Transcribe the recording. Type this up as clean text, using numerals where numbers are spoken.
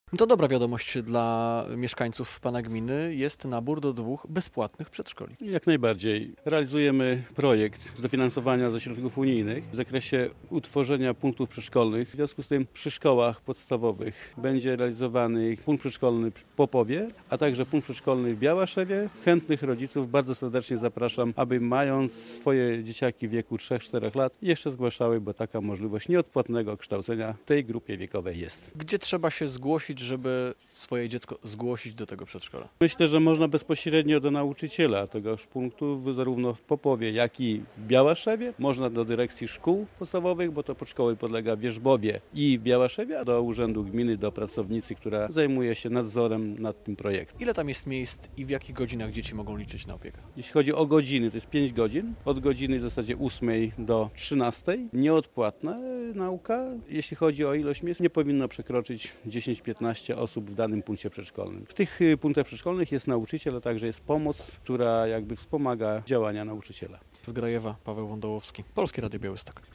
To dobra wiadomość dla mieszkańców pana gminy. Jest nabór do 2 bezpłatnych przedszkoli. Jak najbardziej. Realizujemy projekt z dofinansowania ze środków unijnych w zakresie utworzenia punktów przedszkolnych. W związku z tym przy szkołach podstawowych będzie realizowany punkt przedszkolny w Popowie, a także punkt przedszkolny w Białaszewie. Chętnych rodziców bardzo serdecznie zapraszam, aby mając swoje dzieciaki w wieku 3-4 lat jeszcze zgłaszały, bo taka możliwość nieodpłatnego kształcenia w tej grupie wiekowej jest. Gdzie trzeba się zgłosić, żeby swoje dziecko zgłosić do tego przedszkola? Myślę, że można bezpośrednio do nauczyciela tegoż punktu, zarówno w Popowie, jak i w Białaszewie. Można do dyrekcji szkół podstawowych, bo to podszkoły podlega w Wierzbowie i w Białaszewie, a do urzędu gminy, do pracownicy, która zajmuje się nadzorem nad tym projektem. Ile tam jest miejsc i w jakich godzinach dzieci mogą liczyć na opiekę? Jeśli chodzi o godziny, to jest 5 godzin. Od godziny w zasadzie 8 do 13. Nieodpłatna nauka. Jeśli chodzi o ilość miejsc, nie powinno przekroczyć 10-15 osób w danym punkcie przedszkolnym. W tych punktach przedszkolnych jest nauczyciel, a także jest pomoc, która jakby wspomaga działania nauczyciela. Z Grajewa, Paweł Wądołowski, Polskie Radio Białystok.